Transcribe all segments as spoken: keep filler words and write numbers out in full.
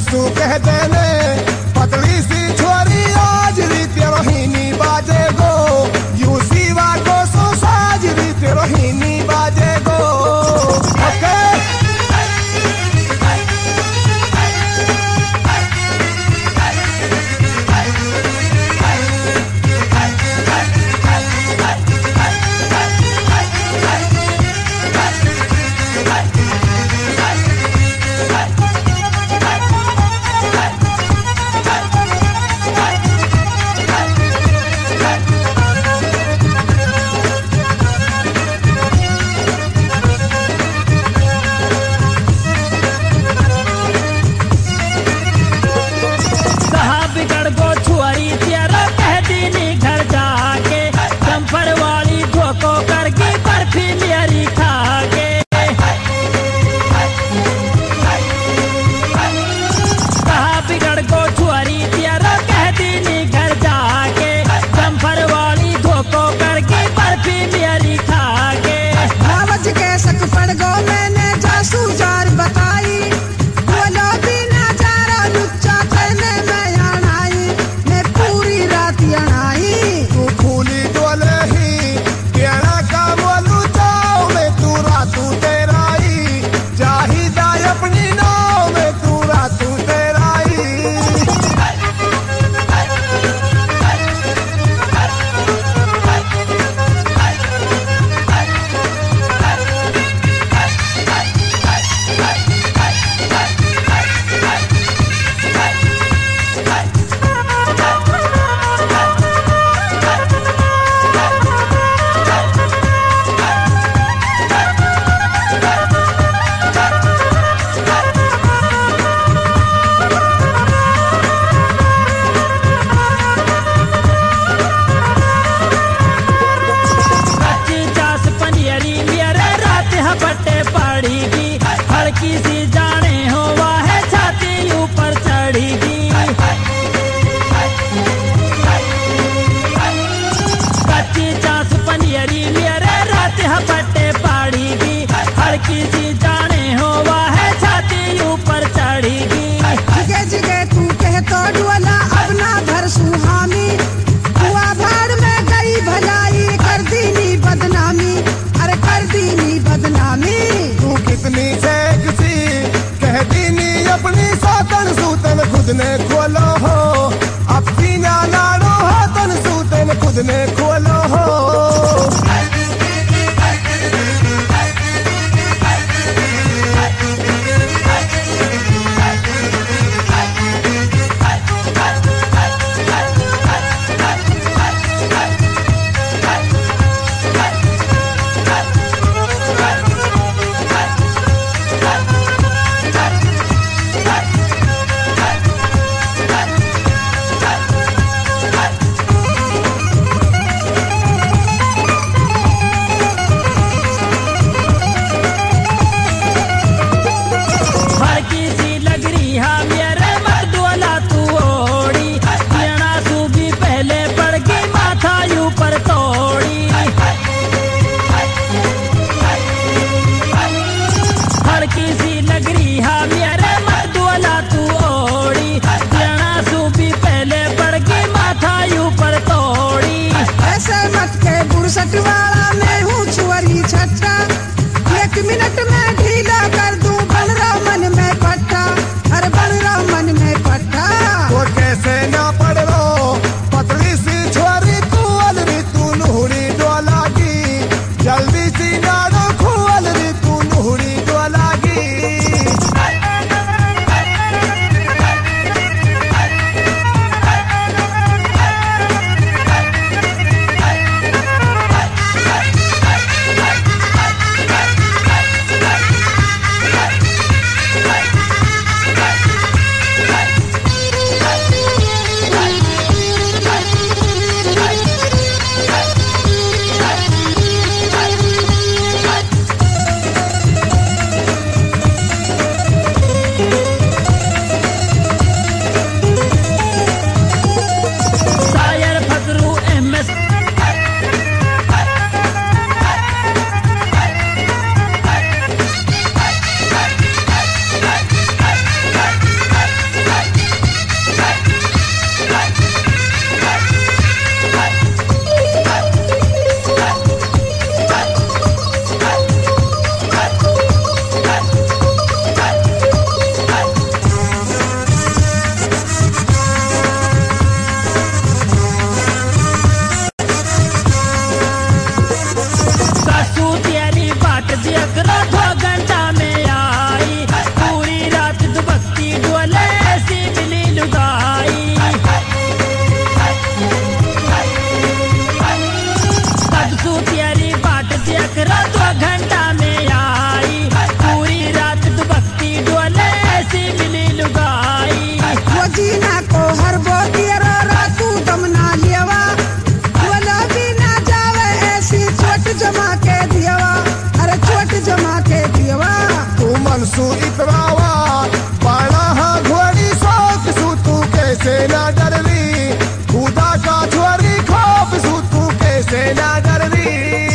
जासू कह देने पतली सी छोरी आज रीत रोहिणी बाजे गो यू सीवा को सो साज रीत रोहिणी बाजे गो ओके खुद ने खोलो हो अब सीना नाड़ो हो तन सूतन खुद ने खोलो हो सटवाड़ा में हूँ छुअरी छट्टा एक मिनट में ढीला कर दूं बन रहा मन में पट्टा अरे बन रहा मन में पट्टा तो कैसे ना पड़ रो पतली सी छोरी तू अलरी तू नुहड़ी डोलागी जल्दी सी नाड़ो खुअल री तू नुहड़ी डोलागी Bye. ना डर रही, खुदा का छोरी खौफ सू तू कैसे ना डर रही।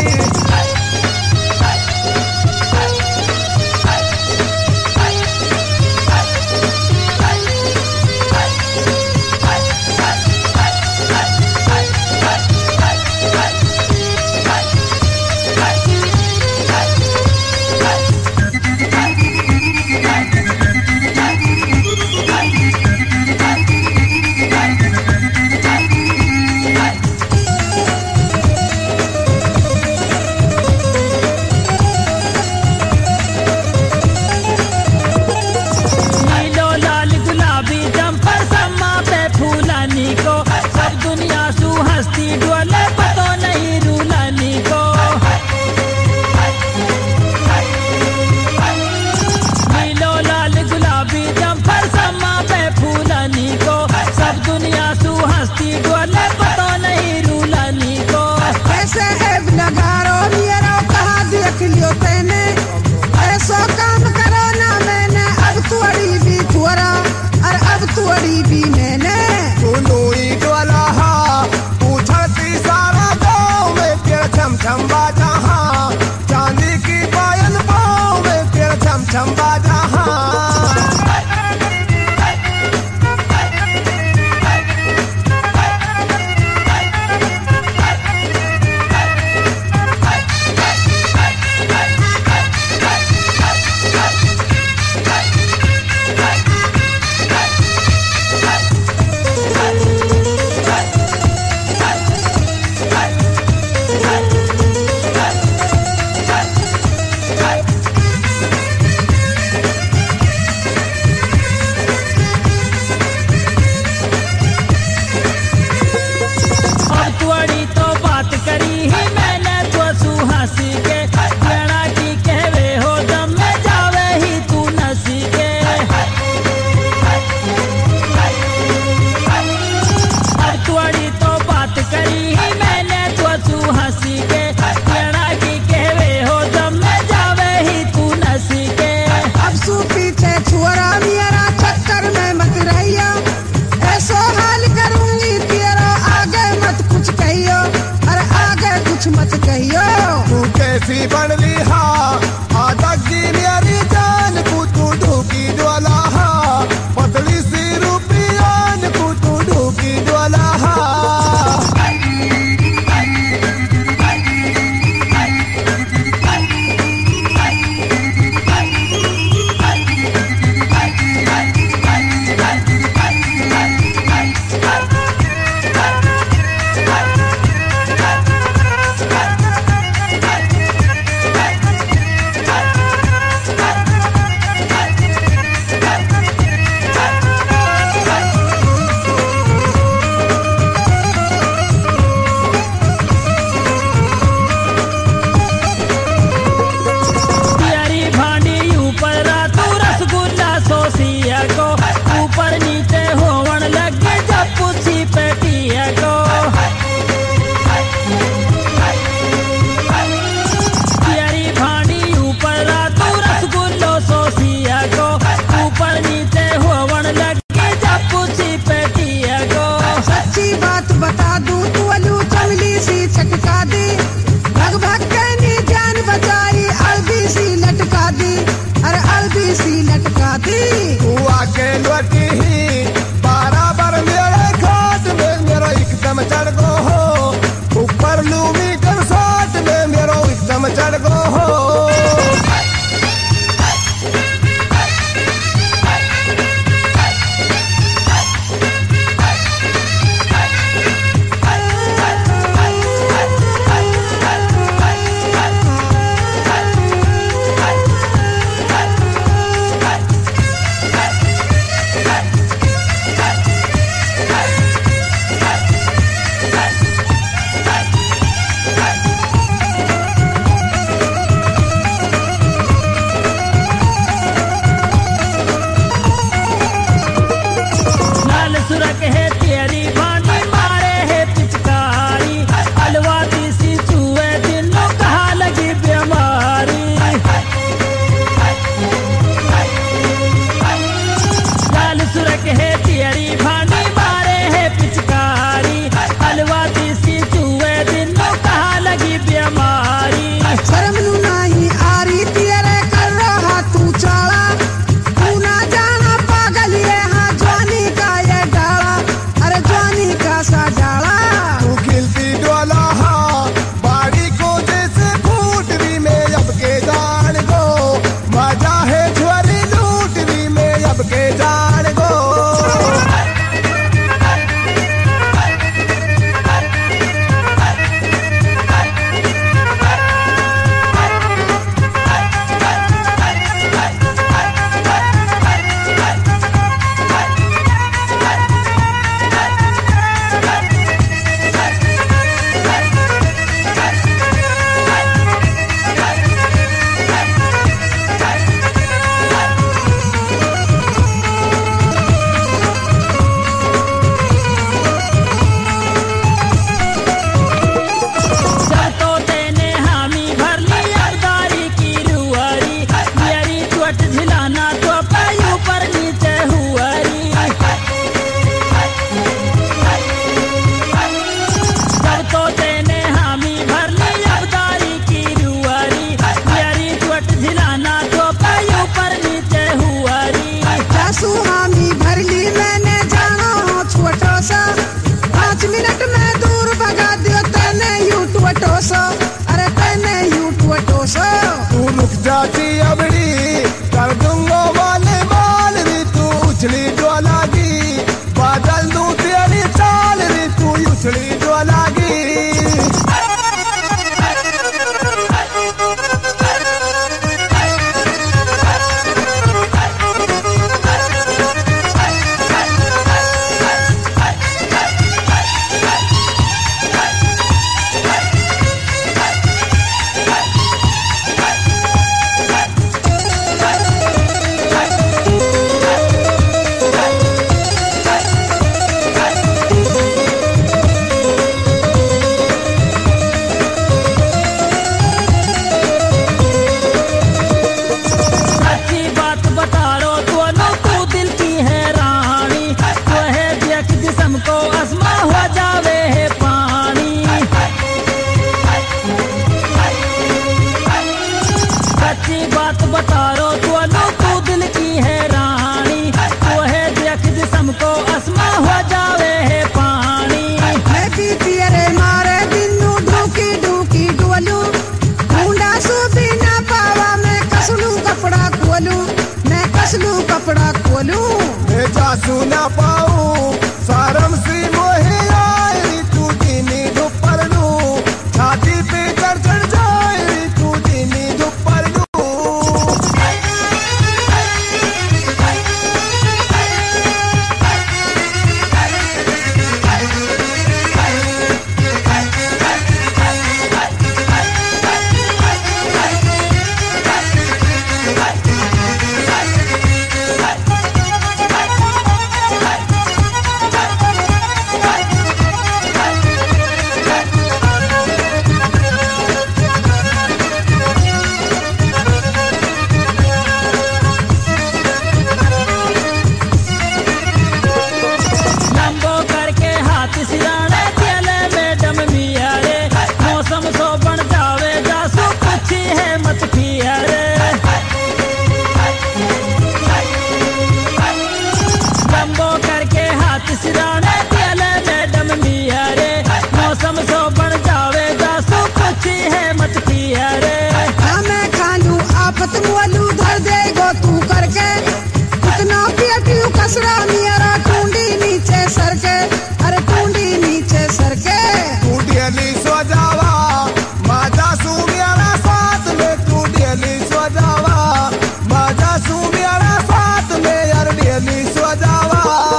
ऐसो काम करो ना मैंने, अब तुअड़ी भी थुअरा और अब तुअड़ी भी मैंने। सुनोई डोला हा पूछती सारा गाँव में तेरा छम छम बाजा हाँ, चांदी की पायल पाँव में तेरा छम छम बाजा हाँ। कैसी बन ली हा आदक की मेरी जान को तू ढूकी डोला हा, पतली सी रूपियान को तू ढूकी डोला हा। जिस्म को आसमां हो जावे है पानी। सच्ची बात बता रो तू तू दिल की है रानी, वो है देख जिस्म को आसमां हो जावे है पानी। मैं भी तेरे मारे दिनू ढूकी ढूकी डोलू, मुंडा सु भी ना पावा मैं कसलू कपड़ा खोलू, मैं कसलू कपड़ा खोलू। मैं जासू ना पाऊं सारम सी मोहे आई, तू दीनी दुपर लू छाती पे चढ़ चढ़ जाए, तू दीनी दुपर लू। लंबो करके हाथ सिराने चले मैडम मिया रे, मौसम सो बन जावे जासू पूछी है मत पिया रे। लंबो करके हाथ सिराने चले मैडम मिया रे, मौसम सो बन जावे जासू पूछी है मत पिया रे। हाँ मैं खालू आफत मोलू धर देगो तू करके, कितना पियटू कसरा मेरा टूंडी नीचे सरके, अरे टूंडी नीचे सरके। तू डेली सो जावा माजा सू मेरा साथ में, तू डेली सो जावा माजा सू मेरा साथ में, यार डेली सो जावा।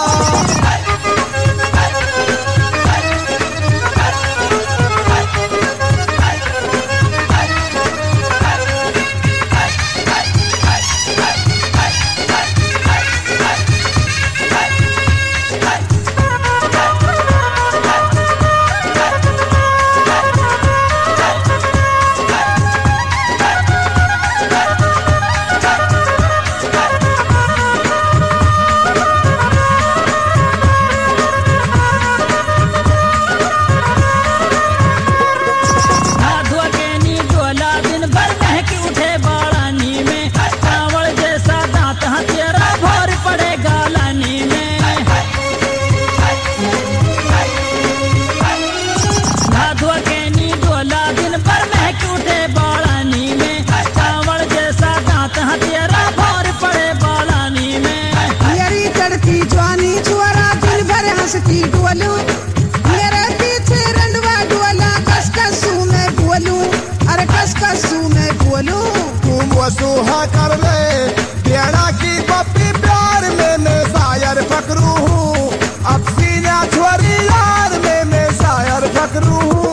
नाधुआ के नी डोला दिन भर महक उठे बाड़ानी में, कांवड़ जैसा दांत हथेरा भोर पड़े गालानी में। नाधुआ के नी डोला दिन भर महक उठे बाड़ानी में, कांवड़ जैसा दांत हथेरा भोर पड़े बालानी में। मेरी चढ़ती जवानी छुआरा दिन भर हंसती डोलू, मेरे पीछे रंडवा डोला कस कसू मैं बोलू, अरे कस कसू मैं बोलू। तुम वो सुहा कर ले बेड़ा की पप्पी प्यार में, मैं शायर फकरू हूँ अब सीना छोरी यार में, मैं शायर फकरू हूँ।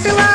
पेटवा